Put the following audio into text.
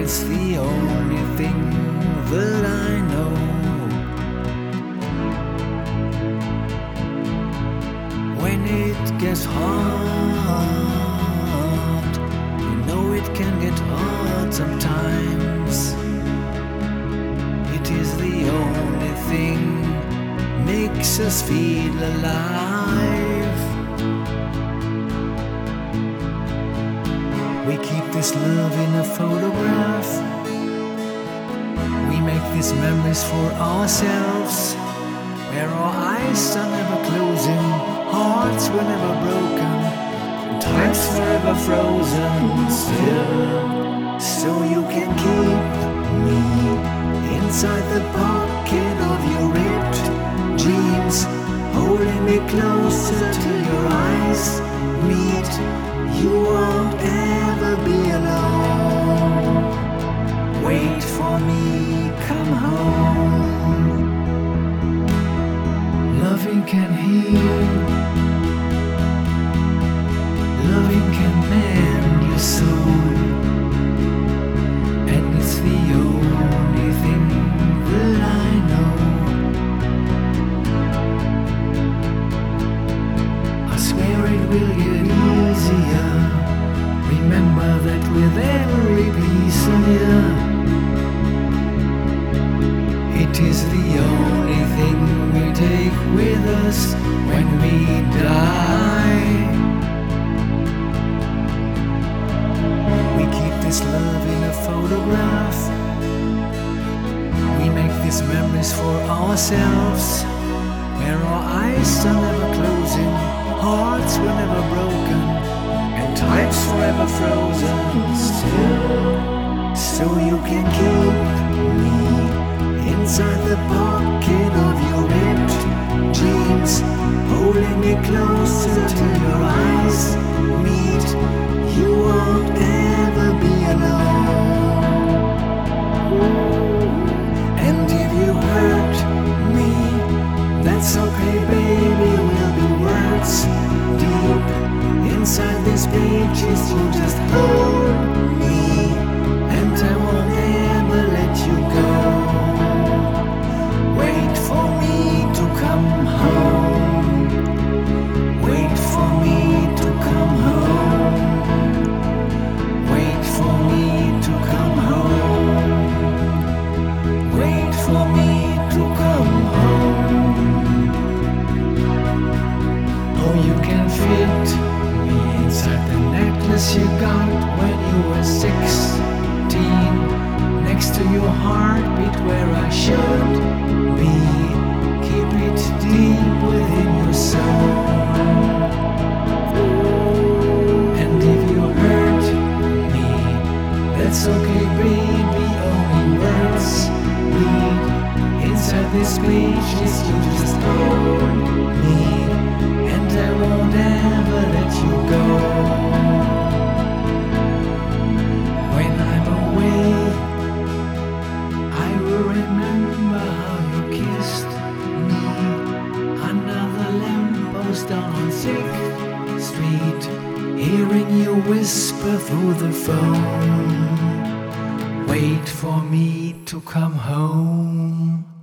it's the only thing that I know. When it gets hard, you know it can get hard sometimes. It is the only thing makes us feel alive. We keep this love in a photograph. We make these memories for ourselves, where our eyes are never closing, hearts were never broken, time's forever frozen still. So you can keep me inside the pocket of your ripped jeans, holding me closer till your eyes meet. You won't ever be alone. Wait for me, come home. Loving can heal, loving can mend your soul, and it's the only thing that I know. I swear it will get easier. Remember that with every piece of you, it is the only thing we take with us when we die. We keep this love in a photograph. We make these memories for ourselves, where our eyes are never closing, hearts were never broken, and time's forever frozen still. So you can keep me inside the pocket of your ripped jeans, holding me closer till your eyes meet. You won't ever be alone. And if you hurt me, that's okay, baby. We'll be words deep inside these pages. You just hold me, and I won't ever let you go. Wait for me to come home. Wait for me to come home. Wait for me to come home. Wait for me to come home. Oh, you can fit me inside the necklace you got when you were 16, next to your heartbeat where I should be. Keep it deep within your soul. And if you hurt me, that's okay, baby. Only words bleed inside these pages. You just hold me, and I won't ever let you go. When I'm away, I will remember how you kissed me under the lamppost down on 6th Street, hearing you whisper through the phone, wait for me to come home.